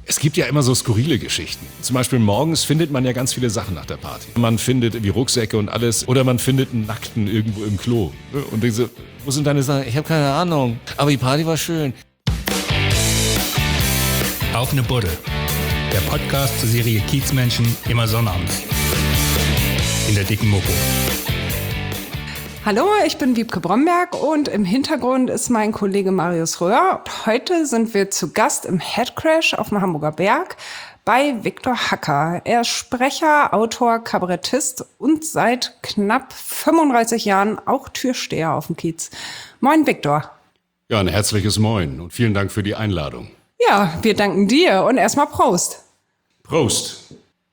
Es gibt ja immer so skurrile Geschichten. Zum Beispiel morgens findet man ja ganz viele Sachen nach der Party. Man findet irgendwie Rucksäcke und alles. Oder man findet einen Nackten irgendwo im Klo. Und denkt so, wo sind deine Sachen? Ich habe keine Ahnung. Aber die Party war schön. Auf eine Buddel. Der Podcast zur Serie Kiezmenschen, immer sonnabends. In der dicken Mopo. Hallo, ich bin Wiebke Bromberg und im Hintergrund ist mein Kollege Marius Röhr. Heute sind wir zu Gast im Headcrash auf dem Hamburger Berg bei Viktor Hacker. Er ist Sprecher, Autor, Kabarettist und seit knapp 35 Jahren auch Türsteher auf dem Kiez. Moin, Viktor. Ja, ein herzliches Moin und vielen Dank für die Einladung. Ja, wir danken dir und erstmal Prost. Prost.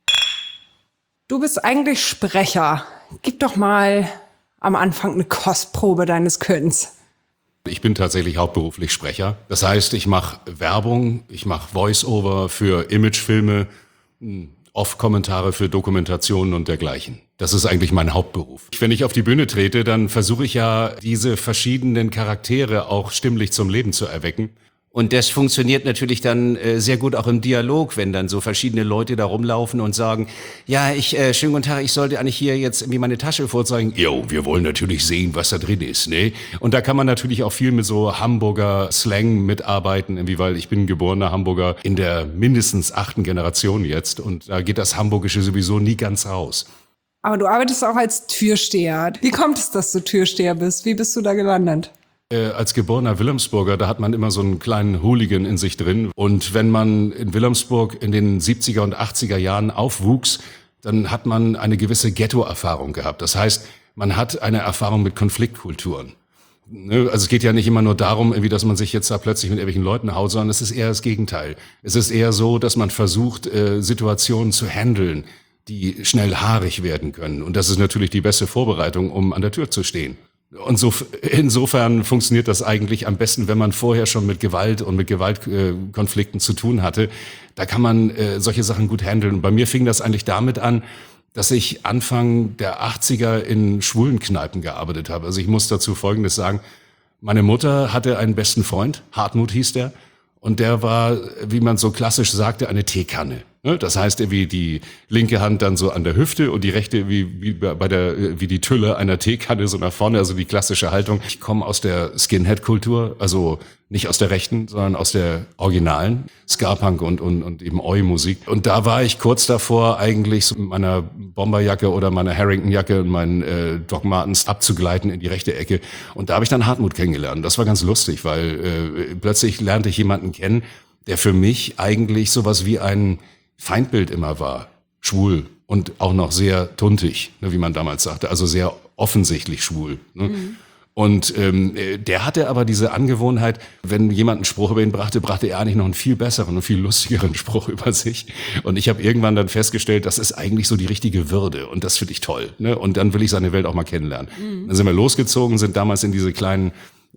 Du bist eigentlich Sprecher. Gib doch mal am Anfang eine Kostprobe deines Könnens. Ich bin tatsächlich hauptberuflich Sprecher. Das heißt, ich mache Werbung, ich mache Voice-Over für Imagefilme, Off-Kommentare für Dokumentationen und dergleichen. Das ist eigentlich mein Hauptberuf. Wenn ich auf die Bühne trete, dann versuche ich ja, diese verschiedenen Charaktere auch stimmlich zum Leben zu erwecken. Und das funktioniert natürlich dann sehr gut auch im Dialog, wenn dann so verschiedene Leute da rumlaufen und sagen, ja, schönen guten Tag, ich sollte eigentlich hier jetzt irgendwie meine Tasche vorzeigen. Jo, wir wollen natürlich sehen, was da drin ist, ne? Und da kann man natürlich auch viel mit so Hamburger Slang mitarbeiten, irgendwie, weil ich bin geborener Hamburger in der mindestens 8. Generation jetzt und da geht das Hamburgische sowieso nie ganz raus. Aber du arbeitest auch als Türsteher. Wie kommt es, dass du Türsteher bist? Wie bist du da gelandet? Als geborener Wilhelmsburger, da hat man immer so einen kleinen Hooligan in sich drin. Und wenn man in Wilhelmsburg in den 70er und 80er Jahren aufwuchs, dann hat man eine gewisse Ghetto-Erfahrung gehabt. Das heißt, man hat eine Erfahrung mit Konfliktkulturen. Also es geht ja nicht immer nur darum, irgendwie, dass man sich jetzt da plötzlich mit irgendwelchen Leuten haut, sondern es ist eher das Gegenteil. Es ist eher so, dass man versucht, Situationen zu handeln, die schnell haarig werden können. Und das ist natürlich die beste Vorbereitung, um an der Tür zu stehen. Und so, insofern funktioniert das eigentlich am besten, wenn man vorher schon mit Gewalt und mit Gewaltkonflikten zu tun hatte. Da kann man solche Sachen gut handeln. Und bei mir fing das eigentlich damit an, dass ich Anfang der 80er in schwulen Kneipen gearbeitet habe. Also ich muss dazu Folgendes sagen. Meine Mutter hatte einen besten Freund, Hartmut hieß der. Und der war, wie man so klassisch sagte, eine Teekanne. Das heißt, wie die linke Hand dann so an der Hüfte und die rechte wie die Tülle einer Teekanne so nach vorne, also die klassische Haltung. Ich komme aus der Skinhead-Kultur, also nicht aus der rechten, sondern aus der originalen Ska-Punk und eben Oi-Musik. Und da war ich kurz davor, eigentlich so mit meiner Bomberjacke oder meiner Harrington-Jacke und meinen Doc Martens abzugleiten in die rechte Ecke. Und da habe ich dann Hartmut kennengelernt. Das war ganz lustig, weil plötzlich lernte ich jemanden kennen, der für mich eigentlich sowas wie ein Feindbild immer war, schwul und auch noch sehr tuntig, ne, wie man damals sagte, also sehr offensichtlich schwul. Ne? Mhm. Und der hatte aber diese Angewohnheit, wenn jemand einen Spruch über ihn brachte er eigentlich noch einen viel besseren und viel lustigeren Spruch über sich. Und ich habe irgendwann dann festgestellt, das ist eigentlich so die richtige Würde und das finde ich toll. Ne? Und dann will ich seine Welt auch mal kennenlernen. Mhm. Dann sind wir losgezogen, sind damals in diese kleinen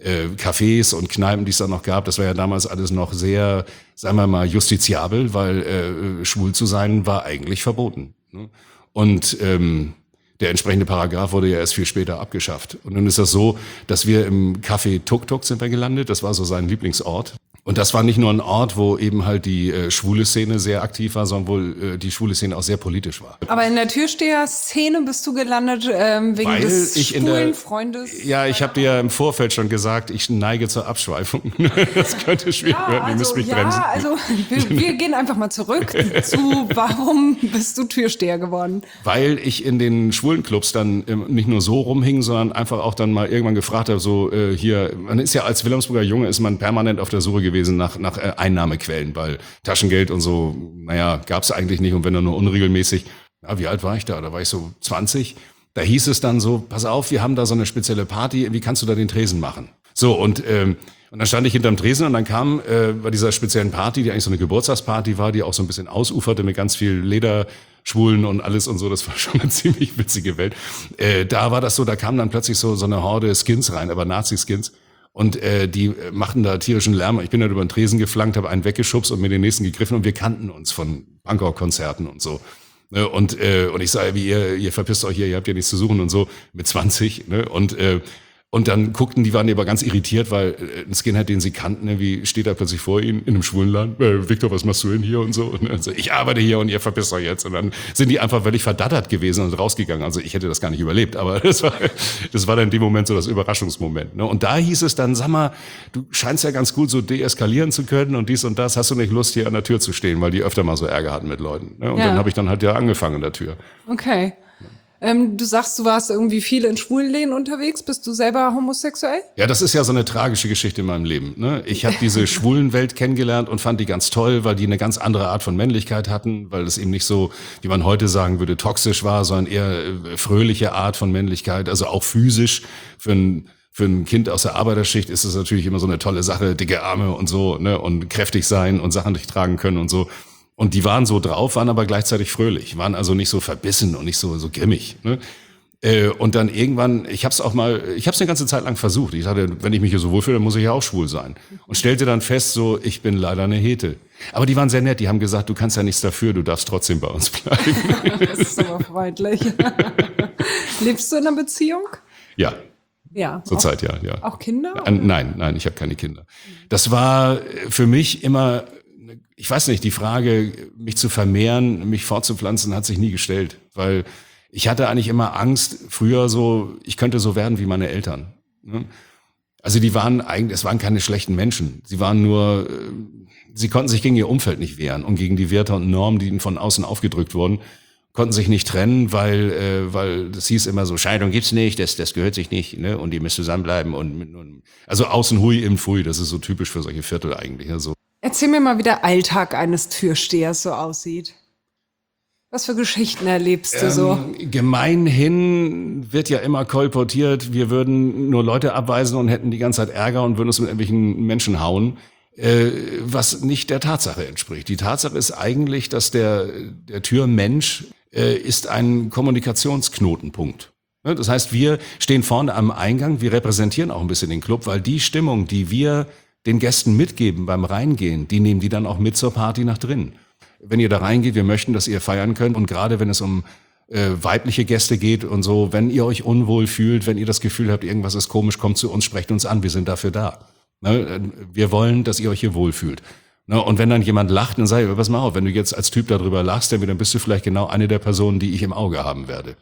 Cafés und Kneipen, die es da noch gab, das war ja damals alles noch sehr, sagen wir mal, justiziabel, weil schwul zu sein war eigentlich verboten. Ne? Und der entsprechende Paragraph wurde ja erst viel später abgeschafft. Und nun ist das so, dass wir im Café Tuk Tuk sind wir gelandet, das war so sein Lieblingsort. Und das war nicht nur ein Ort, wo eben halt die schwule Szene sehr aktiv war, sondern wo die schwule Szene auch sehr politisch war. Aber in der Türsteher-Szene bist du gelandet wegen des schwulen Freundes? Ja, ich habe dir ja im Vorfeld schon gesagt, ich neige zur Abschweifung. Das könnte schwierig werden, ihr müsst mich bremsen. Also wir gehen einfach mal zurück zu, warum bist du Türsteher geworden? Weil ich in den schwulen Clubs dann nicht nur so rumhing, sondern einfach auch dann mal irgendwann gefragt habe, so hier, man ist ja als Wilhelmsburger Junge, ist man permanent auf der Suche gewesen nach Einnahmequellen, weil Taschengeld und so, gab es eigentlich nicht und wenn dann nur unregelmäßig. Ja, wie alt war ich da? Da war ich so 20. Da hieß es dann so, pass auf, wir haben da so eine spezielle Party, wie kannst du da den Tresen machen? So, und dann stand ich hinterm Tresen und dann kam bei dieser speziellen Party, die eigentlich so eine Geburtstagsparty war, die auch so ein bisschen ausuferte mit ganz viel Lederschwulen und alles und so, das war schon eine ziemlich witzige Welt. Da war das so, da kam dann plötzlich so eine Horde Skins rein, aber Nazi-Skins. Und die machten da tierischen Lärm. Ich bin dann über den Tresen geflankt, habe einen weggeschubst und mir den nächsten gegriffen und wir kannten uns von Punkrock-Konzerten und so. Und ich sage, wie ihr verpisst euch hier, ihr habt ja nichts zu suchen und so mit 20. Ne? Und Und dann waren die aber ganz irritiert, weil ein Skinhead, den sie kannten, irgendwie steht da plötzlich vor ihnen in einem schwulen Laden. Victor, was machst du denn hier und so? Und dann so, ich arbeite hier und ihr verpisst euch jetzt. Und dann sind die einfach völlig verdattert gewesen und rausgegangen. Also ich hätte das gar nicht überlebt, aber das war dann in dem Moment so das Überraschungsmoment. Ne? Und da hieß es dann, sag mal, du scheinst ja ganz gut so deeskalieren zu können und dies und das. Hast du nicht Lust, hier an der Tür zu stehen? Weil die öfter mal so Ärger hatten mit Leuten. Ne? Und dann habe ich dann halt angefangen an der Tür. Okay. Du sagst, du warst irgendwie viel in Schwulenläden unterwegs. Bist du selber homosexuell? Ja, das ist ja so eine tragische Geschichte in meinem Leben. Ne? Ich habe diese Schwulenwelt kennengelernt und fand die ganz toll, weil die eine ganz andere Art von Männlichkeit hatten, weil es eben nicht so, wie man heute sagen würde, toxisch war, sondern eher fröhliche Art von Männlichkeit, also auch physisch. Für ein Kind aus der Arbeiterschicht ist es natürlich immer so eine tolle Sache, dicke Arme und so, ne, und kräftig sein und Sachen durchtragen können und so. Und die waren so drauf, waren aber gleichzeitig fröhlich, waren also nicht so verbissen und nicht so grimmig. Ne? Und dann irgendwann, ich habe es eine ganze Zeit lang versucht. Ich dachte, wenn ich mich hier so wohlfühle, dann muss ich ja auch schwul sein. Und stellte dann fest, so, ich bin leider eine Hete. Aber die waren sehr nett, die haben gesagt, du kannst ja nichts dafür, du darfst trotzdem bei uns bleiben. Das ist aber freundlich. Lebst du in einer Beziehung? Ja. Ja. Zurzeit, ja. Auch Kinder? Nein, ich habe keine Kinder. Das war für mich immer, ich weiß nicht, die Frage, mich zu vermehren, mich fortzupflanzen, hat sich nie gestellt, weil ich hatte eigentlich immer Angst, früher so, ich könnte so werden wie meine Eltern. Also es waren keine schlechten Menschen. Sie waren nur, sie konnten sich gegen ihr Umfeld nicht wehren und gegen die Werte und Normen, die ihnen von außen aufgedrückt wurden, konnten sich nicht trennen, weil das hieß immer so, Scheidung gibt's nicht, das gehört sich nicht, ne? Und ihr müsst zusammenbleiben also außen hui, im Pfui, das ist so typisch für solche Viertel eigentlich. Ne? So. Erzähl mir mal, wie der Alltag eines Türstehers so aussieht. Was für Geschichten erlebst du so? Gemeinhin wird ja immer kolportiert, wir würden nur Leute abweisen und hätten die ganze Zeit Ärger und würden uns mit irgendwelchen Menschen hauen, was nicht der Tatsache entspricht. Die Tatsache ist eigentlich, dass der Türmensch ist ein Kommunikationsknotenpunkt. Das heißt, wir stehen vorne am Eingang, wir repräsentieren auch ein bisschen den Club, weil die Stimmung, die wir den Gästen mitgeben beim Reingehen, die nehmen die dann auch mit zur Party nach drinnen. Wenn ihr da reingeht, wir möchten, dass ihr feiern könnt. Und gerade wenn es um weibliche Gäste geht und so, wenn ihr euch unwohl fühlt, wenn ihr das Gefühl habt, irgendwas ist komisch, kommt zu uns, sprecht uns an, wir sind dafür da. Ne? Wir wollen, dass ihr euch hier wohlfühlt. Ne? Und wenn dann jemand lacht, dann sag ich, pass mal auf, wenn du jetzt als Typ darüber lachst, dann bist du vielleicht genau eine der Personen, die ich im Auge haben werde.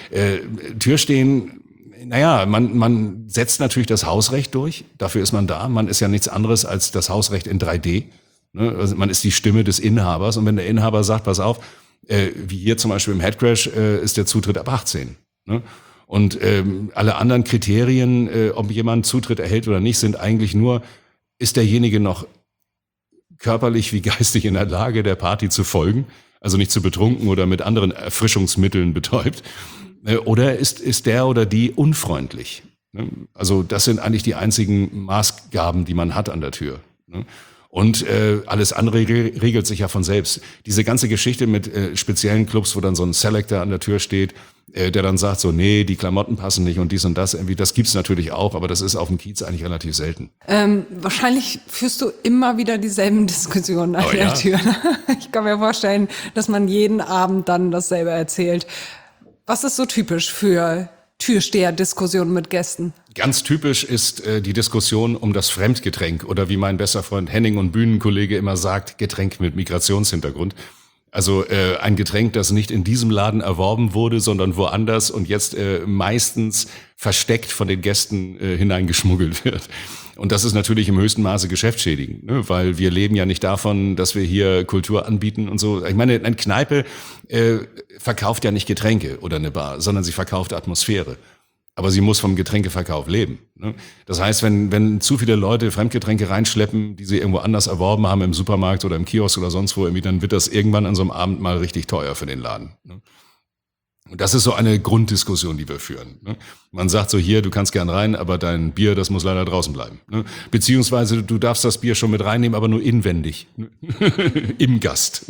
Türstehen, naja, man setzt natürlich das Hausrecht durch, dafür ist man da. Man ist ja nichts anderes als das Hausrecht in 3D. Also man ist die Stimme des Inhabers und wenn der Inhaber sagt, pass auf, wie hier zum Beispiel im Headcrash ist der Zutritt ab 18. Ne? Und alle anderen Kriterien, ob jemand Zutritt erhält oder nicht, sind eigentlich nur, ist derjenige noch körperlich wie geistig in der Lage, der Party zu folgen, also nicht zu betrunken oder mit anderen Erfrischungsmitteln betäubt, oder ist der oder die unfreundlich. Ne? Also das sind eigentlich die einzigen Maßgaben, die man hat an der Tür. Ne? Und alles andere regelt sich ja von selbst. Diese ganze Geschichte mit speziellen Clubs, wo dann so ein Selector an der Tür steht, der dann sagt so, nee, die Klamotten passen nicht und dies und das, irgendwie, das gibt's natürlich auch, aber das ist auf dem Kiez eigentlich relativ selten. Wahrscheinlich führst du immer wieder dieselben Diskussionen an der Tür. Ich kann mir vorstellen, dass man jeden Abend dann dasselbe erzählt. Was ist so typisch für Türsteher-Diskussionen mit Gästen? Ganz typisch ist die Diskussion um das Fremdgetränk oder wie mein bester Freund Henning und Bühnenkollege immer sagt, Getränk mit Migrationshintergrund. Also ein Getränk, das nicht in diesem Laden erworben wurde, sondern woanders und jetzt meistens versteckt von den Gästen hineingeschmuggelt wird. Und das ist natürlich im höchsten Maße geschäftsschädigend, ne? Weil wir leben ja nicht davon, dass wir hier Kultur anbieten und so. Ich meine, eine Kneipe verkauft ja nicht Getränke oder eine Bar, sondern sie verkauft Atmosphäre. Aber sie muss vom Getränkeverkauf leben. Ne? Das heißt, wenn zu viele Leute Fremdgetränke reinschleppen, die sie irgendwo anders erworben haben, im Supermarkt oder im Kiosk oder sonst wo, irgendwie, dann wird das irgendwann an so einem Abend mal richtig teuer für den Laden. Ne? Und das ist so eine Grunddiskussion, die wir führen. Ne? Man sagt so, hier, du kannst gern rein, aber dein Bier, das muss leider draußen bleiben. Ne? Beziehungsweise du darfst das Bier schon mit reinnehmen, aber nur inwendig. Ne? Im Gast.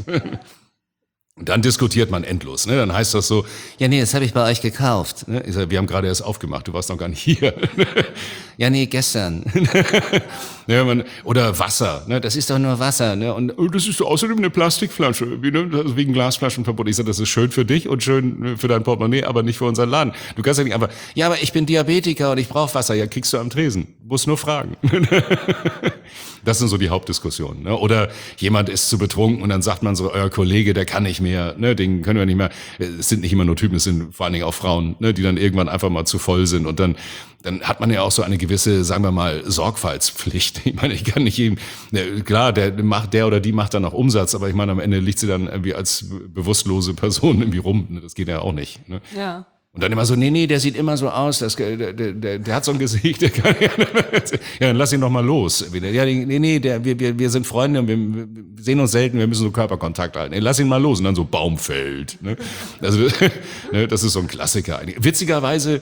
Und dann diskutiert man endlos. Ne? Dann heißt das so, ja nee, das habe ich bei euch gekauft. Ne? Ich sage, wir haben gerade erst aufgemacht, du warst noch gar nicht hier. Ja nee, gestern. Ne, oder Wasser, ne, das ist doch nur Wasser. Ne, und das ist außerdem eine Plastikflasche, also wegen Glasflaschenverbot. Ich sage, das ist schön für dich und schön für dein Portemonnaie, aber nicht für unseren Laden. Du kannst ja nicht einfach, ja, aber ich bin Diabetiker und ich brauche Wasser. Ja, kriegst du am Tresen. Muss nur fragen. Das sind so die Hauptdiskussionen. Ne? Oder jemand ist zu betrunken und dann sagt man so, euer Kollege, der kann nicht mehr, ne, den können wir nicht mehr. Es sind nicht immer nur Typen, es sind vor allen Dingen auch Frauen, ne, die dann irgendwann einfach mal zu voll sind. Und dann hat man ja auch so eine gewisse, sagen wir mal, Sorgfaltspflicht. Ich meine, ich kann nicht jedem, ne, klar, der oder die macht dann auch Umsatz, aber ich meine, am Ende liegt sie dann irgendwie als bewusstlose Person irgendwie rum. Ne? Das geht ja auch nicht. Ne? Ja. Und dann immer so, nee, der sieht immer so aus, der hat so ein Gesicht, der kann ja, dann lass ihn doch mal los. Ja, wir sind Freunde und wir sehen uns selten, wir müssen so Körperkontakt halten. Lass ihn mal los. Und dann so Baumfeld. Ne? Also, ne, das ist so ein Klassiker. Witzigerweise,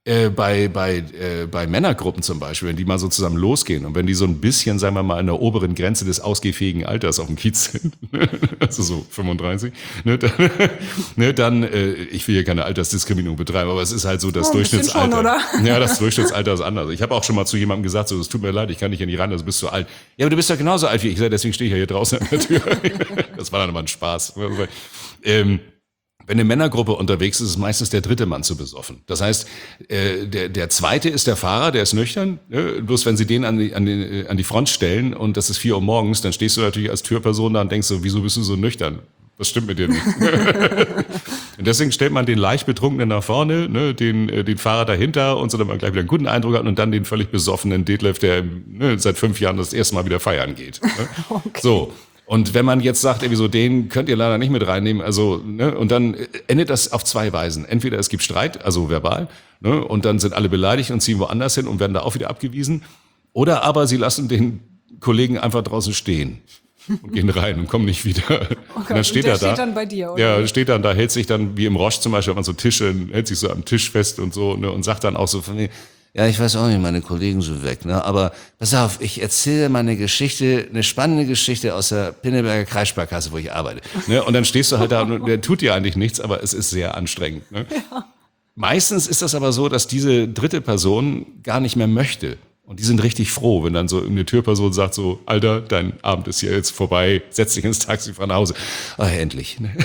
bei Männergruppen zum Beispiel, wenn die mal so zusammen losgehen und wenn die so ein bisschen, sagen wir mal, an der oberen Grenze des ausgehfähigen Alters auf dem Kiez sind, also so 35, dann, ich will hier keine Altersdiskriminierung betreiben, aber es ist halt so das Durchschnittsalter. Schon, oder? Ja, das Durchschnittsalter ist anders. Ich habe auch schon mal zu jemandem gesagt, so, es tut mir leid, ich kann nicht hier nicht ran, du bist zu alt. Ja, aber du bist ja genauso alt wie ich. Ich sage, deswegen stehe ich ja hier draußen an der Tür. Das war dann immer ein Spaß. Wenn eine Männergruppe unterwegs ist, ist meistens der dritte Mann zu besoffen. Das heißt, der zweite ist der Fahrer, der ist nüchtern. Bloß wenn sie den an die Front stellen und das ist 4 Uhr morgens, dann stehst du natürlich als Türperson da und denkst so, wieso bist du so nüchtern? Was stimmt mit dir nicht? Und deswegen stellt man den leicht Betrunkenen nach vorne, ne, den Fahrer dahinter und so, damit man gleich wieder einen guten Eindruck hat und dann den völlig besoffenen Detlef, der seit 5 Jahren das erste Mal wieder feiern geht. Ne? Okay. So. Und wenn man jetzt sagt, irgendwie so, den könnt ihr leider nicht mit reinnehmen, also, ne, und dann endet das auf 2 Weisen. Entweder es gibt Streit, also verbal, ne, und dann sind alle beleidigt und ziehen woanders hin und werden da auch wieder abgewiesen. Oder aber sie lassen den Kollegen einfach draußen stehen und gehen rein und kommen nicht wieder. Okay. Und dann steht er da. Steht dann bei dir, oder? Ja, steht dann da, hält sich dann, wie im Roche zum Beispiel, hat man so Tische, hält sich so am Tisch fest und so, ne, und sagt dann auch so von mir, ja, ich weiß auch nicht, meine Kollegen sind weg, ne? Aber pass auf, ich erzähle meine Geschichte, eine spannende Geschichte aus der Pinneberger Kreissparkasse, wo ich arbeite. Ne? Und dann stehst du halt da und der tut dir eigentlich nichts, aber es ist sehr anstrengend. Ne? Ja. Meistens ist das aber so, dass diese dritte Person gar nicht mehr möchte. Und die sind richtig froh, wenn dann so eine Türperson sagt so, Alter, dein Abend ist hier jetzt vorbei, setz dich ins Taxi, fahr nach Hause. Ach, endlich. Ne?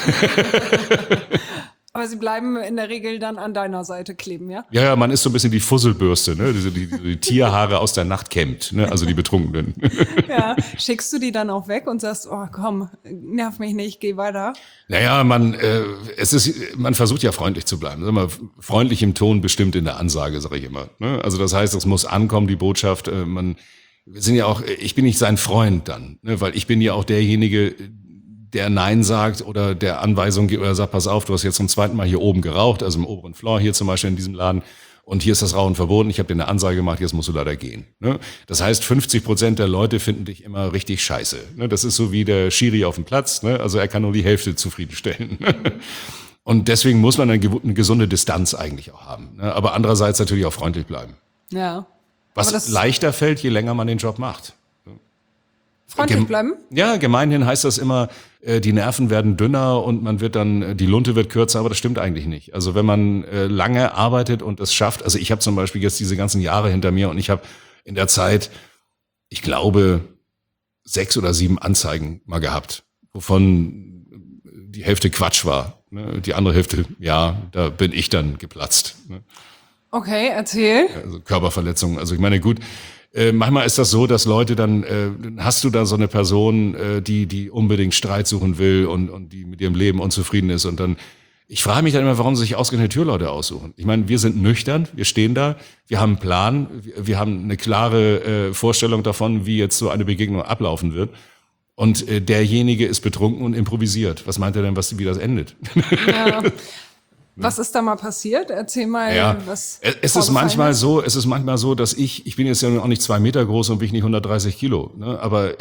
Aber sie bleiben in der Regel dann an deiner Seite kleben, ja? Ja, man ist so ein bisschen die Fusselbürste, ne? Die Tierhaare aus der Nacht kämmt, ne? Also die Betrunkenen. Ja, schickst du die dann auch weg und sagst, oh komm, nerv mich nicht, geh weiter? Naja, man versucht ja freundlich zu bleiben. Sag mal, freundlich im Ton, bestimmt in der Ansage, sage ich immer. Ne? Also das heißt, es muss ankommen, die Botschaft. Wir sind ja auch, ich bin nicht sein Freund dann, ne? Weil ich bin ja auch derjenige, der Nein sagt oder der Anweisung gibt oder sagt, pass auf, du hast jetzt zum 2. Mal hier oben geraucht, also im oberen Floor hier zum Beispiel in diesem Laden und hier ist das Rauchen verboten, ich habe dir eine Ansage gemacht, jetzt musst du leider gehen. Ne? Das heißt, 50% der Leute finden dich immer richtig scheiße. Ne? Das ist so wie der Schiri auf dem Platz, ne? Also er kann nur die Hälfte zufriedenstellen. Und deswegen muss man eine gesunde Distanz eigentlich auch haben. Ne? Aber andererseits natürlich auch freundlich bleiben. Ja. Was leichter fällt, je länger man den Job macht. Freundlich bleiben? Ja, gemeinhin heißt das immer, die Nerven werden dünner und man wird dann, die Lunte wird kürzer, aber das stimmt eigentlich nicht. Also wenn man lange arbeitet und es schafft, also ich habe zum Beispiel jetzt diese ganzen Jahre hinter mir und ich habe in der Zeit, ich glaube, 6 oder 7 Anzeigen mal gehabt, wovon die Hälfte Quatsch war. Ne? Die andere Hälfte, ja, da bin ich dann geplatzt. Ne? Okay, erzähl. Also Körperverletzungen, also ich meine, gut, manchmal ist das so, dass Leute dann, hast du da so eine Person, die unbedingt Streit suchen will und die mit ihrem Leben unzufrieden ist und dann, ich frage mich dann immer, warum sie sich ausgerechnet Türleute aussuchen. Ich meine, wir sind nüchtern, wir stehen da, wir haben einen Plan, wir haben eine klare Vorstellung davon, wie jetzt so eine Begegnung ablaufen wird. Und derjenige ist betrunken und improvisiert. Was meint er denn, wie das endet? Ja. Was ist da mal passiert? Erzähl mal, ja, was es ist manchmal so, dass ich bin jetzt ja auch nicht 2 Meter groß und wiege nicht 130 Kilo, ne? Aber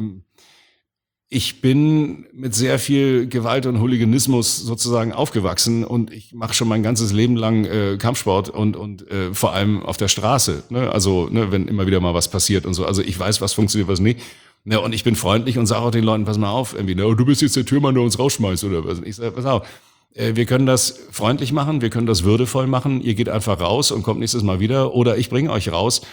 ich bin mit sehr viel Gewalt und Hooliganismus sozusagen aufgewachsen und ich mache schon mein ganzes Leben lang Kampfsport und vor allem auf der Straße, ne? Also ne, wenn immer wieder mal was passiert und so. Also ich weiß, was funktioniert, was nicht. Ne, und ich bin freundlich und sage auch den Leuten, pass mal auf, irgendwie, ne, du bist jetzt der Türmann, der uns rausschmeißt oder was. Und ich sage, pass auf. Wir können das freundlich machen, wir können das würdevoll machen. Ihr geht einfach raus und kommt nächstes Mal wieder oder ich bringe euch raus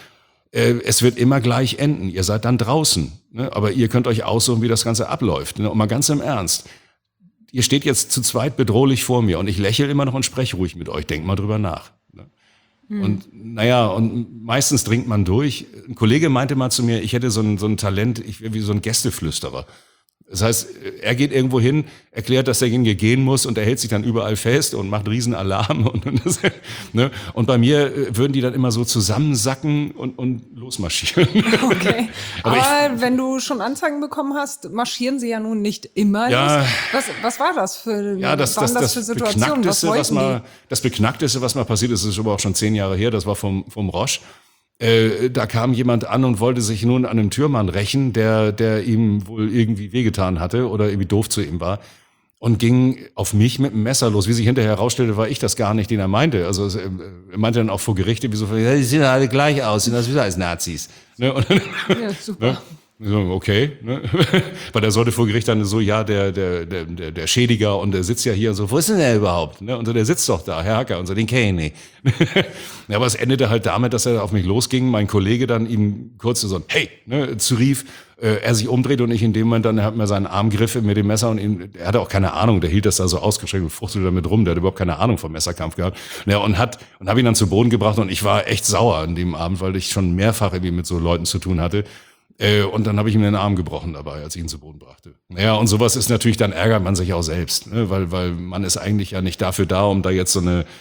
es wird immer gleich enden. Ihr seid dann draußen, ne? Aber ihr könnt euch aussuchen, wie das Ganze abläuft. Ne? Und mal ganz im Ernst. Ihr steht jetzt zu zweit bedrohlich vor mir und ich lächle immer noch und spreche ruhig mit euch. Denkt mal drüber nach. Ne? Und und meistens dringt man durch. Ein Kollege meinte mal zu mir, ich hätte so ein Talent, ich wäre wie so ein Gästeflüsterer. Das heißt, er geht irgendwo hin, erklärt, dass derjenige gehen muss und er hält sich dann überall fest und macht riesen Alarm. Ne? Und bei mir würden die dann immer so zusammensacken und losmarschieren. Okay. Aber wenn du schon Anzeigen bekommen hast, marschieren sie ja nun nicht immer los. Was war das für das für Situationen? Das Beknackteste, was mal passiert ist aber auch schon 10 Jahre her, das war vom Roche. Da kam jemand an und wollte sich nun an einem Türmann rächen, der ihm wohl irgendwie wehgetan hatte oder irgendwie doof zu ihm war und ging auf mich mit einem Messer los. Wie sich hinterher herausstellte, war ich das gar nicht, den er meinte. Also er meinte dann auch vor Gerichte, wieso, ja, die sehen alle gleich aus, sind das wieder als Nazis. Ne? Und, ja, super. Ne? So, okay, ne? Weil der sollte vor Gericht dann so, ja, der Schädiger und der sitzt ja hier und so, wo ist denn der überhaupt? Ne? Und so, der sitzt doch da, Herr Hacker, und so, den kenne ich nicht. Ja, aber es endete halt damit, dass er auf mich losging, mein Kollege dann ihm kurz so, hey, ne, zurief, er sich umdreht und ich in dem Moment dann, er hat mir seinen Arm griff mit dem Messer und er hatte auch keine Ahnung, der hielt das da so ausgestreckt und fuchtelte damit rum, der hat überhaupt keine Ahnung vom Messerkampf gehabt. Ja, und habe ihn dann zu Boden gebracht und ich war echt sauer an dem Abend, weil ich schon mehrfach irgendwie mit so Leuten zu tun hatte. Und dann habe ich ihm den Arm gebrochen dabei, als ich ihn zu Boden brachte. Ja, und sowas ist natürlich, dann ärgert man sich auch selbst, ne? weil man ist eigentlich ja nicht dafür da, um da jetzt so eine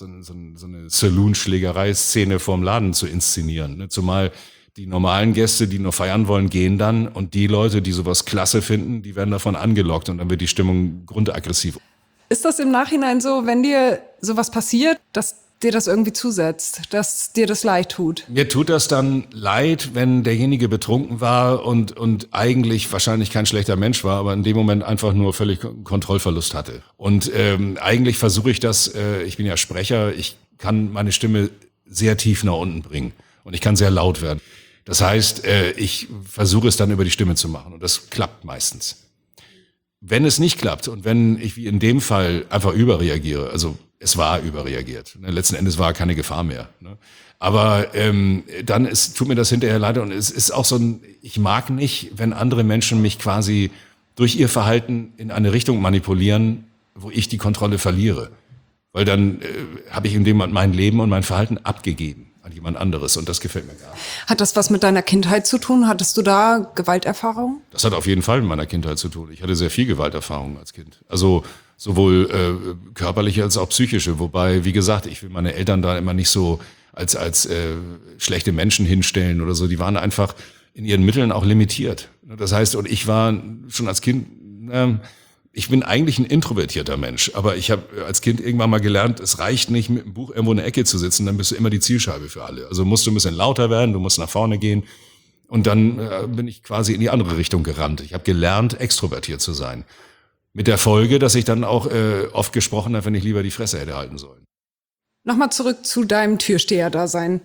Saloon-Schlägerei-Szene vorm Laden zu inszenieren. Ne? Zumal die normalen Gäste, die nur feiern wollen, gehen dann und die Leute, die sowas klasse finden, die werden davon angelockt und dann wird die Stimmung grundaggressiv. Ist das im Nachhinein so, wenn dir sowas passiert, dass dir das irgendwie zusetzt, dass dir das leid tut? Mir tut das dann leid, wenn derjenige betrunken war und eigentlich wahrscheinlich kein schlechter Mensch war, aber in dem Moment einfach nur völlig Kontrollverlust hatte. Und eigentlich versuche ich das, ich bin ja Sprecher, ich kann meine Stimme sehr tief nach unten bringen und ich kann sehr laut werden. Das heißt, ich versuche es dann über die Stimme zu machen und das klappt meistens. Wenn es nicht klappt und wenn ich wie in dem Fall einfach überreagiere, also es war überreagiert. Letzten Endes war keine Gefahr mehr. Aber dann tut mir das hinterher leid und es ist auch so ich mag nicht, wenn andere Menschen mich quasi durch ihr Verhalten in eine Richtung manipulieren, wo ich die Kontrolle verliere. Weil dann habe ich in dem Moment mein Leben und mein Verhalten abgegeben an jemand anderes und das gefällt mir gar nicht. Hat das was mit deiner Kindheit zu tun? Hattest du da Gewalterfahrung? Das hat auf jeden Fall mit meiner Kindheit zu tun. Ich hatte sehr viel Gewalterfahrung als Kind. Also sowohl körperliche als auch psychische. Wobei, wie gesagt, ich will meine Eltern da immer nicht so als schlechte Menschen hinstellen oder so. Die waren einfach in ihren Mitteln auch limitiert. Das heißt, und ich war schon als Kind, ich bin eigentlich ein introvertierter Mensch, aber ich habe als Kind irgendwann mal gelernt, es reicht nicht, mit dem Buch irgendwo in der Ecke zu sitzen, dann bist du immer die Zielscheibe für alle. Also musst du ein bisschen lauter werden, du musst nach vorne gehen. Und dann bin ich quasi in die andere Richtung gerannt. Ich habe gelernt, extrovertiert zu sein. Mit der Folge, dass ich dann auch oft gesprochen habe, wenn ich lieber die Fresse hätte halten sollen. Nochmal zurück zu deinem Türsteher-Dasein.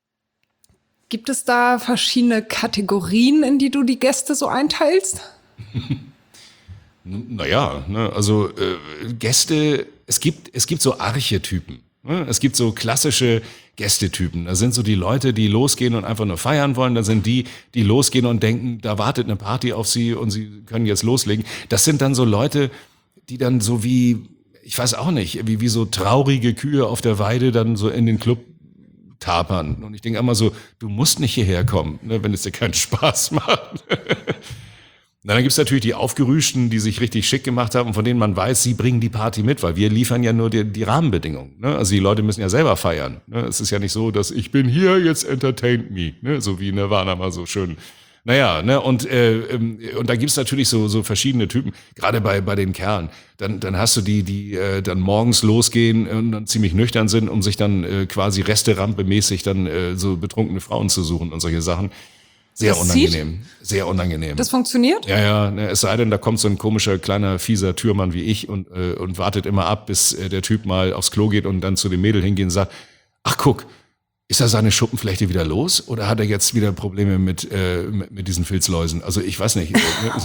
Gibt es da verschiedene Kategorien, in die du die Gäste so einteilst? Naja, ne, also Gäste, es gibt so Archetypen. Ne? Es gibt so klassische Gästetypen. Da sind so die Leute, die losgehen und einfach nur feiern wollen. Da sind die losgehen und denken, da wartet eine Party auf sie und sie können jetzt loslegen. Das sind dann so Leute, die dann so wie, ich weiß auch nicht, wie so traurige Kühe auf der Weide dann so in den Club tapern. Und ich denke immer so, du musst nicht hierher kommen, ne, wenn es dir keinen Spaß macht. Na, dann gibt's natürlich die Aufgerüschten, die sich richtig schick gemacht haben, von denen man weiß, sie bringen die Party mit, weil wir liefern ja nur die Rahmenbedingungen. Ne? Also die Leute müssen ja selber feiern. Ne? Es ist ja nicht so, dass ich bin hier, jetzt entertaint me, ne? So wie Nirvana mal so schön. Naja, ne? Und da gibt's natürlich so verschiedene Typen, gerade bei den Kerlen. Dann hast du die dann morgens losgehen und dann ziemlich nüchtern sind, um sich dann quasi Resterampe-mäßig dann so betrunkene Frauen zu suchen und solche Sachen. Sehr unangenehm, sehr unangenehm. Das funktioniert? Ja, es sei denn, da kommt so ein komischer, kleiner, fieser Türmann wie ich und wartet immer ab, bis der Typ mal aufs Klo geht und dann zu dem Mädel hingeht und sagt, ach guck, ist er seine Schuppenflechte wieder los oder hat er jetzt wieder Probleme mit diesen Filzläusen? Also ich weiß nicht.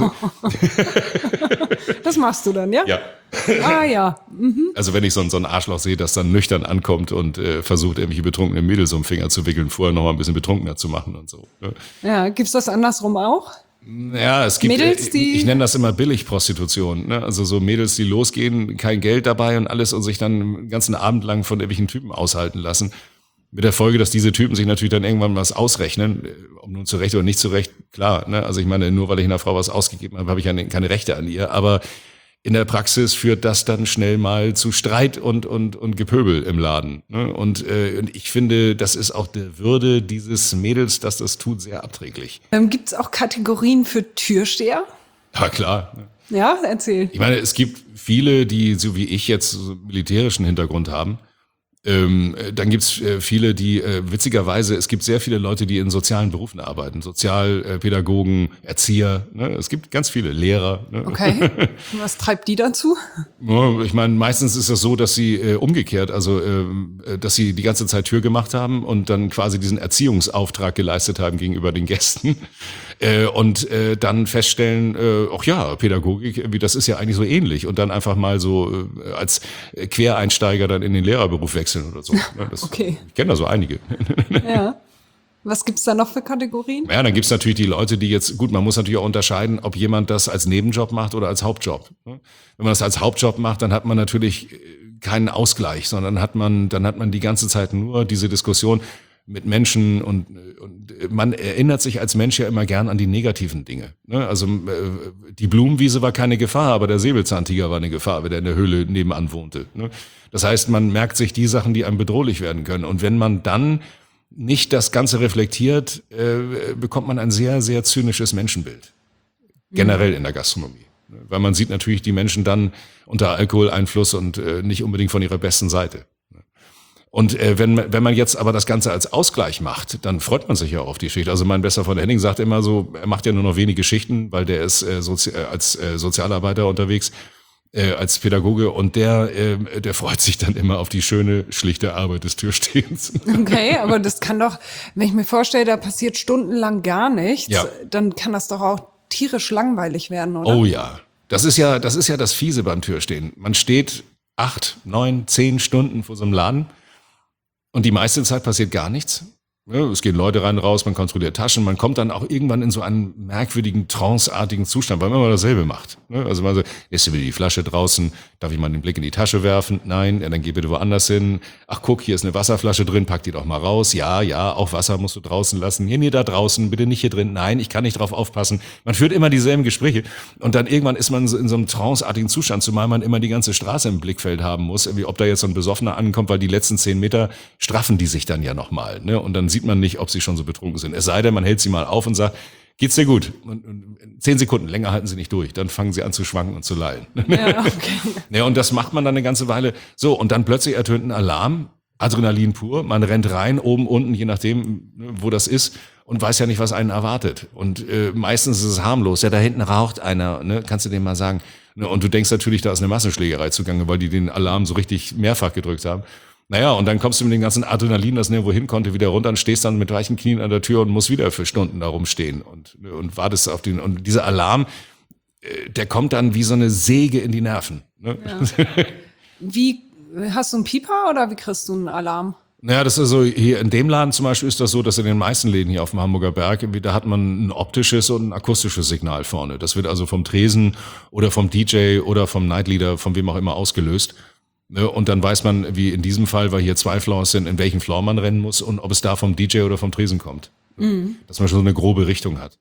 Das machst du dann, ja? Ja. Ah ja. Mhm. Also wenn ich so ein Arschloch sehe, das dann nüchtern ankommt und versucht, irgendwelche betrunkene Mädels um den Finger zu wickeln, vorher noch mal ein bisschen betrunkener zu machen und so. Ne? Ja, gibt's das andersrum auch? Ja, es gibt, Mädels, die ich nenne das immer Billigprostitution. Ne? Also so Mädels, die losgehen, kein Geld dabei und alles und sich dann den ganzen Abend lang von irgendwelchen Typen aushalten lassen. Mit der Folge, dass diese Typen sich natürlich dann irgendwann was ausrechnen, ob nun zurecht oder nicht zurecht, klar. Ne? Also ich meine, nur weil ich einer Frau was ausgegeben habe, habe ich ja keine Rechte an ihr. Aber in der Praxis führt das dann schnell mal zu Streit und Gepöbel im Laden. Ne? Und ich finde, das ist auch der Würde dieses Mädels, dass das tut, sehr abträglich. Gibt's auch Kategorien für Türsteher? Ja, klar. Ne? Ja, erzähl. Ich meine, es gibt viele, die, so wie ich jetzt, so militärischen Hintergrund haben. Dann gibt's viele, die witzigerweise, es gibt sehr viele Leute, die in sozialen Berufen arbeiten, Sozialpädagogen, Erzieher, ne? Es gibt ganz viele Lehrer. Ne? Okay. Was treibt die dazu? Ja, ich meine, meistens ist das so, dass sie umgekehrt, also dass sie die ganze Zeit Tür gemacht haben und dann quasi diesen Erziehungsauftrag geleistet haben gegenüber den Gästen und dann feststellen, ach ja, Pädagogik, das ist ja eigentlich so ähnlich und dann einfach mal so als Quereinsteiger dann in den Lehrerberuf wechseln oder so. Okay. Ich kenne da so einige. Ja. Was gibt's da noch für Kategorien? Ja, dann gibt's natürlich die Leute, die jetzt, gut, man muss natürlich auch unterscheiden, ob jemand das als Nebenjob macht oder als Hauptjob. Wenn man das als Hauptjob macht, dann hat man natürlich keinen Ausgleich, sondern dann hat man die ganze Zeit nur diese Diskussion mit Menschen und man erinnert sich als Mensch ja immer gern an die negativen Dinge. Also die Blumenwiese war keine Gefahr, aber der Säbelzahntiger war eine Gefahr, wenn der in der Höhle nebenan wohnte. Das heißt, man merkt sich die Sachen, die einem bedrohlich werden können. Und wenn man dann nicht das Ganze reflektiert, bekommt man ein sehr, sehr zynisches Menschenbild. Generell in der Gastronomie. Weil man sieht natürlich die Menschen dann unter Alkoholeinfluss und nicht unbedingt von ihrer besten Seite. Und wenn man jetzt aber das Ganze als Ausgleich macht, dann freut man sich ja auch auf die Schicht. Also mein bester Freund Henning sagt immer so, er macht ja nur noch wenige Schichten, weil der ist als Sozialarbeiter unterwegs, als Pädagoge und der freut sich dann immer auf die schöne, schlichte Arbeit des Türstehens. Okay, aber das kann doch, wenn ich mir vorstelle, da passiert stundenlang gar nichts, Ja. dann kann das doch auch tierisch langweilig werden, oder? Oh ja, das ist ja das Fiese beim Türstehen. Man steht 8, 9, 10 Stunden vor so einem Laden und die meiste Zeit passiert gar nichts. Ja, es gehen Leute rein, raus, man kontrolliert Taschen, man kommt dann auch irgendwann in so einen merkwürdigen, tranceartigen Zustand, weil man immer dasselbe macht. Also man so, ist wieder die Flasche draußen, darf ich mal den Blick in die Tasche werfen? Nein, ja, dann geh bitte woanders hin. Ach guck, hier ist eine Wasserflasche drin, pack die doch mal raus. Ja, auch Wasser musst du draußen lassen. Nee, da draußen, bitte nicht hier drin. Nein, ich kann nicht drauf aufpassen. Man führt immer dieselben Gespräche und dann irgendwann ist man in so einem tranceartigen Zustand, zumal man immer die ganze Straße im Blickfeld haben muss, irgendwie, ob da jetzt so ein Besoffener ankommt, weil die letzten 10 Meter straffen die sich dann ja nochmal. Ne? Und dann sieht man nicht, ob sie schon so betrunken sind. Es sei denn, man hält sie mal auf und sagt, geht's dir gut? Und 10 Sekunden, länger halten sie nicht durch. Dann fangen sie an zu schwanken und zu lallen. Ja, okay. Ja, und das macht man dann eine ganze Weile. So, und dann plötzlich ertönt ein Alarm, Adrenalin pur. Man rennt rein, oben, unten, je nachdem, wo das ist und weiß ja nicht, was einen erwartet. Und meistens ist es harmlos. Ja, da hinten raucht einer, ne? Kannst du dem mal sagen. Und du denkst natürlich, da ist eine Massenschlägerei zugange, weil die den Alarm so richtig mehrfach gedrückt haben. Naja, und dann kommst du mit dem ganzen Adrenalin, das nirgendwo hin konnte, wieder runter und stehst dann mit weichen Knien an der Tür und musst wieder für Stunden da rumstehen und wartest auf den, und dieser Alarm, der kommt dann wie so eine Säge in die Nerven. Ne? Ja. Wie, hast du einen Pieper oder wie kriegst du einen Alarm? Naja, das ist so, hier in dem Laden zum Beispiel ist das so, dass in den meisten Läden hier auf dem Hamburger Berg, da hat man ein optisches und ein akustisches Signal vorne. Das wird also vom Tresen oder vom DJ oder vom Nightleader, von wem auch immer ausgelöst. Und dann weiß man, wie in diesem Fall, weil hier 2 Floors sind, in welchen Floor man rennen muss und ob es da vom DJ oder vom Tresen kommt. Mhm. Dass man schon so eine grobe Richtung hat.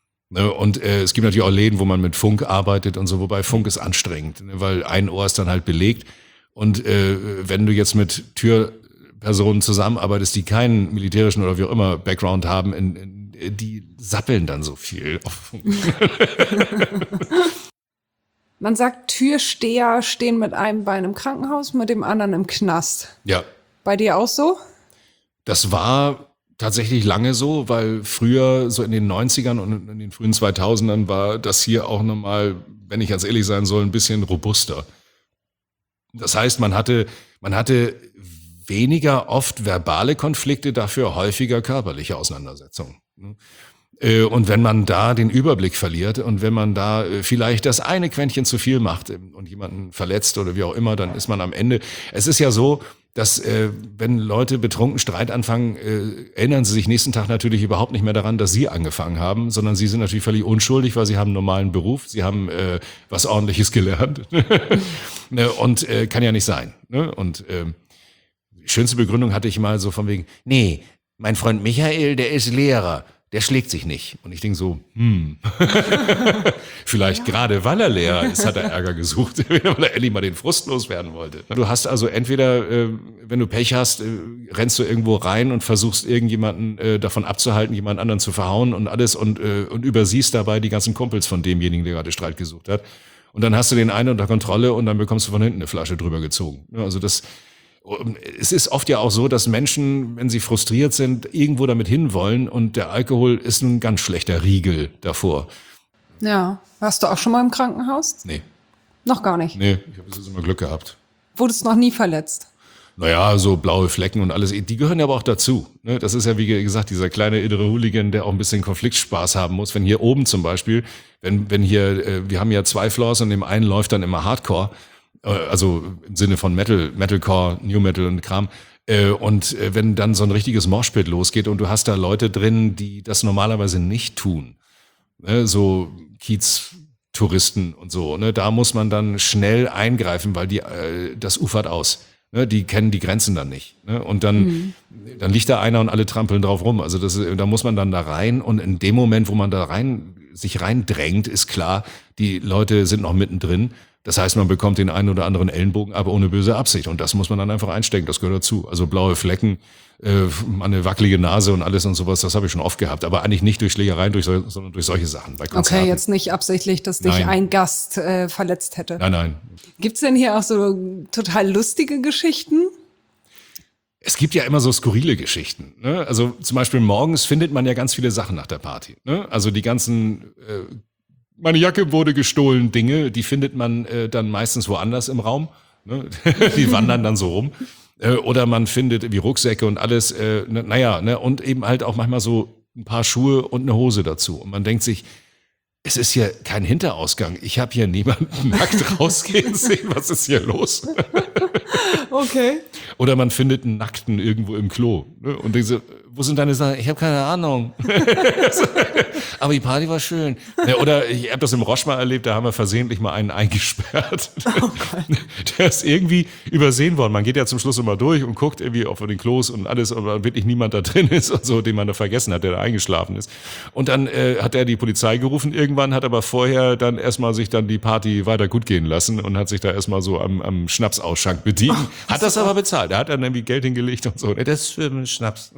Und es gibt natürlich auch Läden, wo man mit Funk arbeitet und so, wobei Funk ist anstrengend, weil ein Ohr ist dann halt belegt. Und wenn du jetzt mit Türpersonen zusammenarbeitest, die keinen militärischen oder wie auch immer Background haben, die sappeln dann so viel auf Funk. Man sagt, Türsteher stehen mit einem Bein im Krankenhaus, mit dem anderen im Knast. Ja. Bei dir auch so? Das war tatsächlich lange so, weil früher, so in den 90ern und in den frühen 2000ern, war das hier auch nochmal, wenn ich ganz ehrlich sein soll, ein bisschen robuster. Das heißt, man hatte weniger oft verbale Konflikte, dafür häufiger körperliche Auseinandersetzungen. Und wenn man da den Überblick verliert und wenn man da vielleicht das eine Quäntchen zu viel macht und jemanden verletzt oder wie auch immer, dann ist man am Ende. Es ist ja so, dass wenn Leute betrunken Streit anfangen, erinnern sie sich nächsten Tag natürlich überhaupt nicht mehr daran, dass sie angefangen haben, sondern sie sind natürlich völlig unschuldig, weil sie haben einen normalen Beruf, sie haben was Ordentliches gelernt und kann ja nicht sein. Und die schönste Begründung hatte ich mal so von wegen, nee, mein Freund Michael, der ist Lehrer. Der schlägt sich nicht. Und ich denke so, vielleicht gerade weil er Lehrer ist, hat er Ärger gesucht, weil er endlich mal den Frust loswerden wollte. Du hast also entweder, wenn du Pech hast, rennst du irgendwo rein und versuchst irgendjemanden davon abzuhalten, jemand anderen zu verhauen und alles und übersiehst dabei die ganzen Kumpels von demjenigen, der gerade Streit gesucht hat. Und dann hast du den einen unter Kontrolle und dann bekommst du von hinten eine Flasche drüber gezogen. Also es ist oft ja auch so, dass Menschen, wenn sie frustriert sind, irgendwo damit hinwollen und der Alkohol ist ein ganz schlechter Riegel davor. Ja. Warst du auch schon mal im Krankenhaus? Nee. Noch gar nicht? Nee, ich habe jetzt immer Glück gehabt. Wurdest noch nie verletzt? Naja, so blaue Flecken und alles, die gehören ja aber auch dazu. Das ist ja, wie gesagt, dieser kleine innere Hooligan, der auch ein bisschen Konfliktspaß haben muss. Wenn hier oben zum Beispiel, wenn hier, wir haben ja 2 Floors und dem einen läuft dann immer Hardcore, also im Sinne von Metalcore, New Metal und Kram. Und wenn dann so ein richtiges Moshpit losgeht und du hast da Leute drin, die das normalerweise nicht tun, so Kiez-Touristen und so, da muss man dann schnell eingreifen, weil das ufert aus. Die kennen die Grenzen dann nicht. Und dann liegt da einer und alle trampeln drauf rum. Also da muss man dann da rein und in dem Moment, wo man da sich reindrängt, ist klar, die Leute sind noch mittendrin. Das heißt, man bekommt den einen oder anderen Ellenbogen, aber ohne böse Absicht. Und das muss man dann einfach einstecken, das gehört dazu. Also blaue Flecken, eine wackelige Nase und alles und sowas, das habe ich schon oft gehabt. Aber eigentlich nicht durch Schlägereien, sondern durch solche Sachen bei Konzerten. Okay, jetzt nicht absichtlich, dass dich ein Gast verletzt hätte. Nein. Gibt's denn hier auch so total lustige Geschichten? Es gibt ja immer so skurrile Geschichten. Also zum Beispiel morgens findet man ja ganz viele Sachen nach der Party. Also die ganzen meine Jacke wurde gestohlen, Dinge, die findet man dann meistens woanders im Raum. Die wandern dann so rum. Oder man findet wie Rucksäcke und alles. Und eben halt auch manchmal so ein paar Schuhe und eine Hose dazu. Und man denkt sich, es ist hier kein Hinterausgang. Ich habe hier niemanden nackt rausgehen sehen. Was ist hier los? Okay. Oder man findet einen Nackten irgendwo im Klo. Und denkt so, wo sind deine Sachen? Ich habe keine Ahnung. Aber die Party war schön. Oder ich habe das im Roche mal erlebt, da haben wir versehentlich mal einen eingesperrt. Oh, der ist irgendwie übersehen worden. Man geht ja zum Schluss immer durch und guckt irgendwie auf den Klos und alles, aber wirklich niemand da drin ist und so, den man da vergessen hat, der da eingeschlafen ist. Und dann hat er die Polizei gerufen irgendwann, hat aber vorher dann erstmal sich dann die Party weiter gut gehen lassen und hat sich da erstmal so am Schnapsausschank bedient. Hat das aber bezahlt. Er hat dann irgendwie Geld hingelegt und so. Das ist für einen Schnaps.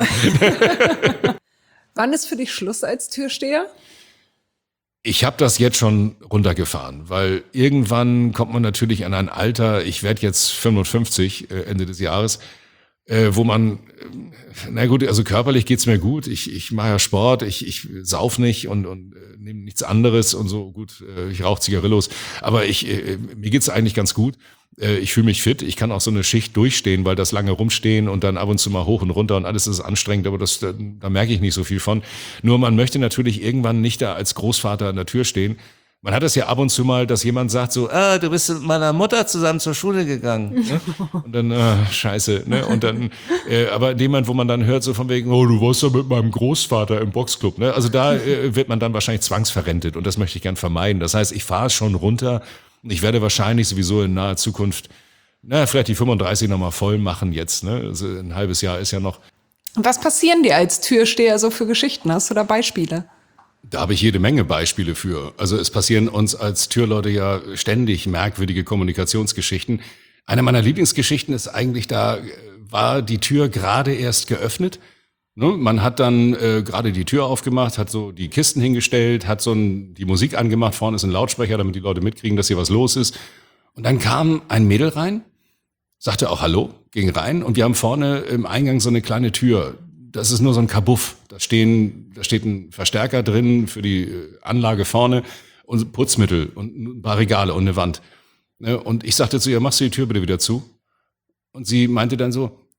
Wann ist für dich Schluss als Türsteher? Ich habe das jetzt schon runtergefahren, weil irgendwann kommt man natürlich an ein Alter, ich werde jetzt 55 Ende des Jahres, wo man, na gut, also körperlich geht's mir gut, ich mache ja Sport, ich sauf nicht und nehme nichts anderes und so, gut, ich rauche Zigarillos, aber mir geht's eigentlich ganz gut. Ich fühle mich fit, ich kann auch so eine Schicht durchstehen, weil das lange rumstehen und dann ab und zu mal hoch und runter und alles ist anstrengend, aber da merke ich nicht so viel von. Nur man möchte natürlich irgendwann nicht da als Großvater an der Tür stehen. Man hat es ja ab und zu mal, dass jemand sagt so, du bist mit meiner Mutter zusammen zur Schule gegangen. Ne? Und dann, scheiße. Ne? Und dann, aber in dem Moment, wo man dann hört so von wegen, oh, du warst ja mit meinem Großvater im Boxclub. Ne? Also da wird man dann wahrscheinlich zwangsverrentet und das möchte ich gern vermeiden. Das heißt, ich fahre schon runter. Ich werde wahrscheinlich sowieso in naher Zukunft, vielleicht die 35 nochmal voll machen jetzt. Ne? Also ein halbes Jahr ist ja noch. Was passieren dir als Türsteher so für Geschichten? Hast du da Beispiele? Da habe ich jede Menge Beispiele für. Also es passieren uns als Türleute ja ständig merkwürdige Kommunikationsgeschichten. Eine meiner Lieblingsgeschichten ist eigentlich, da war die Tür gerade erst geöffnet. Man hat dann gerade die Tür aufgemacht, hat so die Kisten hingestellt, hat die Musik angemacht, vorne ist ein Lautsprecher, damit die Leute mitkriegen, dass hier was los ist. Und dann kam ein Mädel rein, sagte auch Hallo, ging rein und wir haben vorne im Eingang so eine kleine Tür. Das ist nur so ein Kabuff. Da steht ein Verstärker drin für die Anlage vorne und Putzmittel und ein paar Regale und eine Wand. Und ich sagte zu ihr, machst du die Tür bitte wieder zu? Und sie meinte dann so,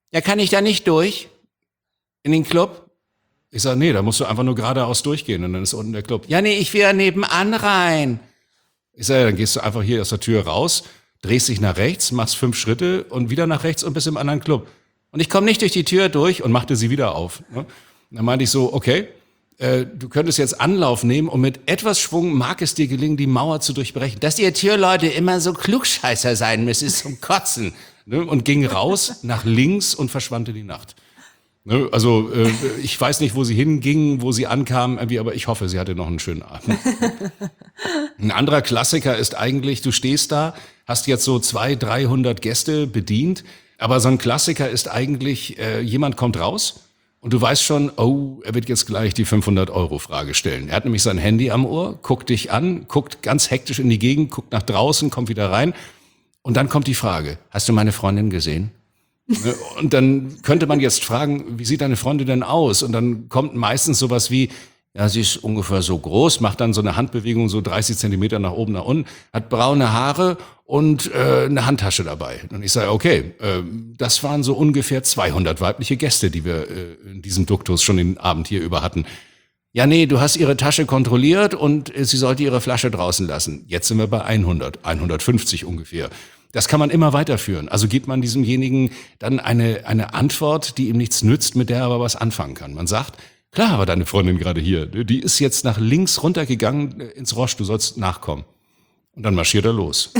Ja, kann ich da nicht durch? In den Club? Ich sage, nee, da musst du einfach nur geradeaus durchgehen und dann ist unten der Club. Ja, nee, ich will ja nebenan rein. Ich sage, dann gehst du einfach hier aus der Tür raus, drehst dich nach rechts, machst 5 Schritte und wieder nach rechts und bist im anderen Club. Und ich komme nicht durch die Tür durch. Und machte sie wieder auf. Ne? Dann meinte ich so, okay, du könntest jetzt Anlauf nehmen und mit etwas Schwung mag es dir gelingen, die Mauer zu durchbrechen. Dass ihr Türleute immer so Klugscheißer sein müsst, ist zum Kotzen. Ne? Und ging raus nach links und verschwand in die Nacht. Ne? Also ich weiß nicht, wo sie hinging, wo sie ankam, aber ich hoffe, sie hatte noch einen schönen Abend. Ein anderer Klassiker ist eigentlich, du stehst da, hast jetzt so 200, 300 Gäste bedient, aber so ein Klassiker ist eigentlich, jemand kommt raus und du weißt schon, oh, er wird jetzt gleich die 500-Euro-Frage stellen. Er hat nämlich sein Handy am Ohr, guckt dich an, guckt ganz hektisch in die Gegend, guckt nach draußen, kommt wieder rein und dann kommt die Frage, hast du meine Freundin gesehen? Und dann könnte man jetzt fragen, wie sieht deine Freundin denn aus? Und dann kommt meistens sowas wie, ja, sie ist ungefähr so groß, macht dann so eine Handbewegung, so 30 Zentimeter nach oben, nach unten, hat braune Haare und eine Handtasche dabei. Und ich sage, okay, das waren so ungefähr 200 weibliche Gäste, die wir in diesem Duktus schon den Abend hier über hatten. Ja, nee, du hast ihre Tasche kontrolliert und sie sollte ihre Flasche draußen lassen. Jetzt sind wir bei 100, 150 ungefähr. Das kann man immer weiterführen. Also gibt man diesemjenigen dann eine Antwort, die ihm nichts nützt, mit der er aber was anfangen kann. Man sagt, klar war deine Freundin gerade hier. Die ist jetzt nach links runtergegangen ins Roche, du sollst nachkommen. Und dann marschiert er los.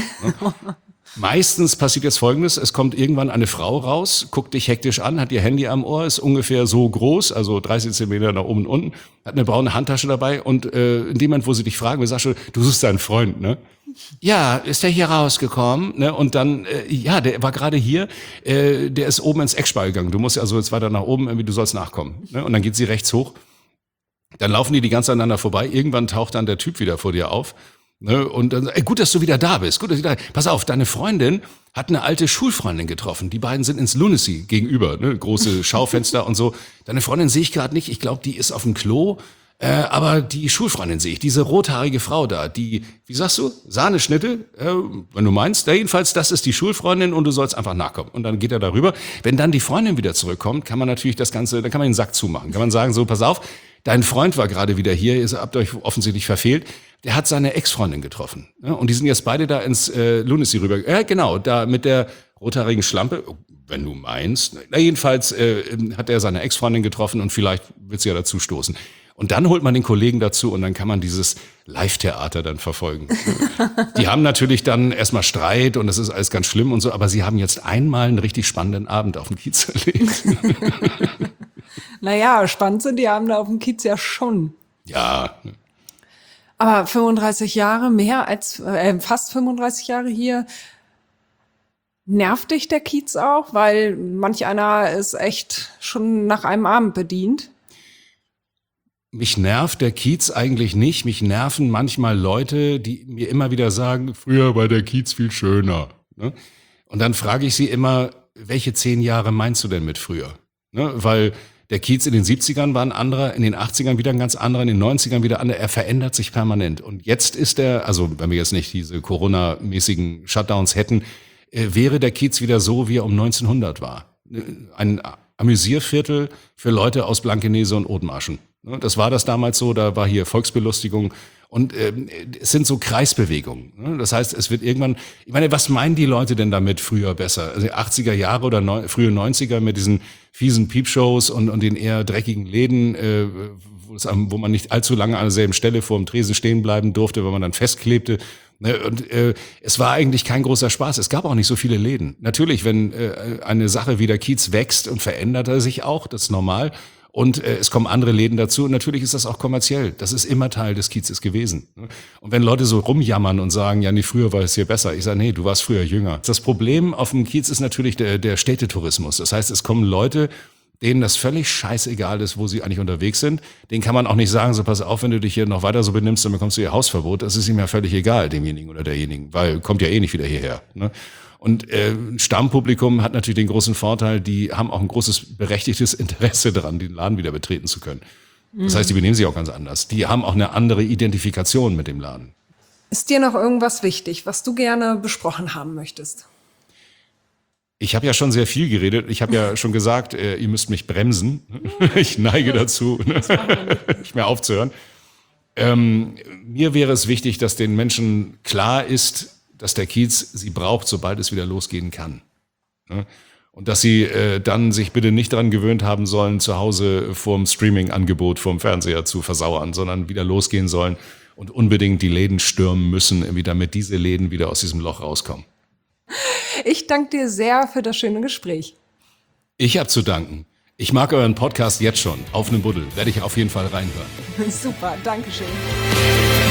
Meistens passiert jetzt Folgendes, es kommt irgendwann eine Frau raus, guckt dich hektisch an, hat ihr Handy am Ohr, ist ungefähr so groß, also 30 Zentimeter nach oben und unten, hat eine braune Handtasche dabei und in dem Moment, wo sie dich fragen, sagst du, du suchst deinen Freund, ne? Ja, ist der hier rausgekommen? Ne? Und dann, ja, der war gerade hier, der ist oben ins Eckspal gegangen. Du musst also jetzt weiter nach oben, irgendwie, du sollst nachkommen. Ne? Und dann geht sie rechts hoch. Dann laufen die ganz aneinander vorbei. Irgendwann taucht dann der Typ wieder vor dir auf. Ne? Und dann, gut, dass du wieder da bist. Gut, dass du da bist. Pass auf, deine Freundin hat eine alte Schulfreundin getroffen. Die beiden sind ins Lunacy gegenüber, ne? Große Schaufenster und so. Deine Freundin sehe ich gerade nicht. Ich glaube, die ist auf dem Klo. Aber die Schulfreundin sehe ich, diese rothaarige Frau da, die, wie sagst du, Sahneschnitte, wenn du meinst, jedenfalls, das ist die Schulfreundin und du sollst einfach nachkommen. Und dann geht er darüber. Wenn dann die Freundin wieder zurückkommt, kann man natürlich das Ganze, dann kann man den Sack zumachen. Kann man sagen, so, pass auf, dein Freund war gerade wieder hier, ihr habt euch offensichtlich verfehlt, der hat seine Ex-Freundin getroffen. Ja, und die sind jetzt beide da ins Lunacy rüber. Ja, genau, da mit der rothaarigen Schlampe, wenn du meinst. Na, jedenfalls hat er seine Ex-Freundin getroffen und vielleicht wird sie ja dazu stoßen. Und dann holt man den Kollegen dazu und dann kann man dieses Live-Theater dann verfolgen. Die haben natürlich dann erstmal Streit und das ist alles ganz schlimm und so, aber sie haben jetzt einmal einen richtig spannenden Abend auf dem Kiez erlebt. Naja, spannend sind die Abende auf dem Kiez ja schon. Ja. Aber 35 Jahre, mehr als fast 35 Jahre hier, nervt dich der Kiez auch? Weil manch einer ist echt schon nach einem Abend bedient. Mich nervt der Kiez eigentlich nicht. Mich nerven manchmal Leute, die mir immer wieder sagen, früher war der Kiez viel schöner. Ne? Und dann frage ich sie immer, welche 10 Jahre meinst du denn mit früher? Ne? Weil der Kiez in den 70ern war ein anderer, in den 80ern wieder ein ganz anderer, in den 90ern wieder anderer. Er verändert sich permanent. Und jetzt ist er, also wenn wir jetzt nicht diese Corona-mäßigen Shutdowns hätten, wäre der Kiez wieder so, wie er um 1900 war. Ein Amüsierviertel für Leute aus Blankenese und Othmarschen. Das war das damals so, da war hier Volksbelustigung und es sind so Kreisbewegungen. Das heißt, es wird irgendwann, ich meine, was meinen die Leute denn damit früher besser? Also 80er Jahre oder frühe 90er mit diesen fiesen Piepshows und den eher dreckigen Läden, wo man nicht allzu lange an derselben Stelle vor dem Tresen stehen bleiben durfte, weil man dann festklebte. Und es war eigentlich kein großer Spaß. Es gab auch nicht so viele Läden. Natürlich, wenn eine Sache wie der Kiez wächst und verändert er sich auch, das ist normal. Und es kommen andere Läden dazu. Und natürlich ist das auch kommerziell. Das ist immer Teil des Kiezes gewesen. Und wenn Leute so rumjammern und sagen, ja, nee, früher war es hier besser. Ich sage, nee, du warst früher jünger. Das Problem auf dem Kiez ist natürlich der Städtetourismus. Das heißt, es kommen Leute, denen das völlig scheißegal ist, wo sie eigentlich unterwegs sind. Denen kann man auch nicht sagen, so pass auf, wenn du dich hier noch weiter so benimmst, dann bekommst du ihr Hausverbot. Das ist ihm ja völlig egal, demjenigen oder derjenigen, weil kommt ja eh nicht wieder hierher. Ne? Und Stammpublikum hat natürlich den großen Vorteil, die haben auch ein großes berechtigtes Interesse daran, den Laden wieder betreten zu können. Das heißt, die benehmen sich auch ganz anders. Die haben auch eine andere Identifikation mit dem Laden. Ist dir noch irgendwas wichtig, was du gerne besprochen haben möchtest? Ich habe ja schon sehr viel geredet. Ich habe ja schon gesagt, ihr müsst mich bremsen. Ich neige dazu, nicht mehr aufzuhören. Mir wäre es wichtig, dass den Menschen klar ist, dass der Kiez sie braucht, sobald es wieder losgehen kann. Und dass sie dann sich bitte nicht daran gewöhnt haben sollen, zu Hause vorm Streaming-Angebot, vorm Fernseher zu versauern, sondern wieder losgehen sollen und unbedingt die Läden stürmen müssen, damit diese Läden wieder aus diesem Loch rauskommen. Ich danke dir sehr für das schöne Gespräch. Ich habe zu danken. Ich mag euren Podcast jetzt schon. Auf 'nem Buddel. Werde ich auf jeden Fall reinhören. Super, danke schön.